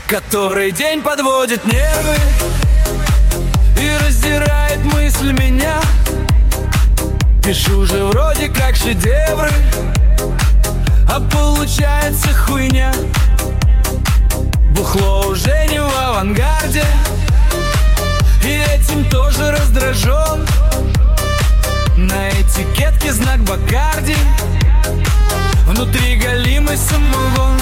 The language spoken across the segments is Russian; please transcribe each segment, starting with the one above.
который день подводит нервы и раздирает мысль меня. Пишу же вроде как шедевры, а получается хуйня. Бухло уже не в авангарде, и этим тоже раздражен. На этикетке знак Бакарди, внутри галимый самогон.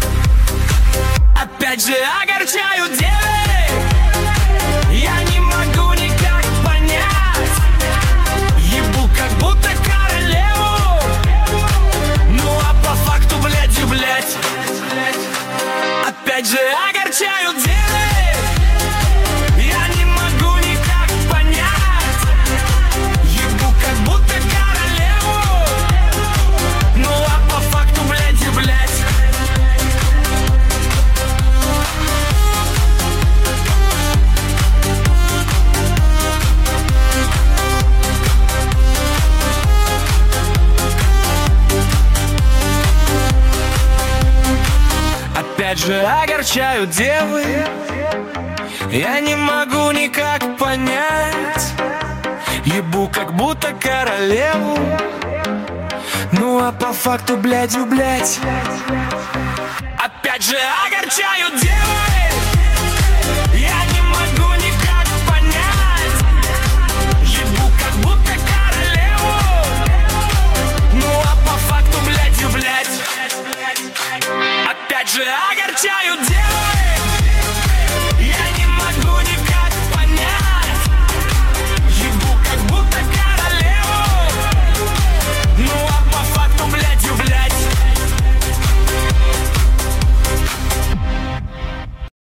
Опять же огорчаю девы, я не могу никак понять. Ебу как будто королеву, ну а по факту блядью, блядь. Опять же огорчаю девы, я не могу никак понять. Ебу как будто королеву, ну а по факту блядью, блядь. Опять же огорчают девы, я не могу никак понять. Ебу как будто королеву, ну а по факту блядью, блядь. Опять же огорчают девы, я не могу никак понять. Ебу как будто королеву, ну а по факту блядью, блядь. Опять же огорчают девы.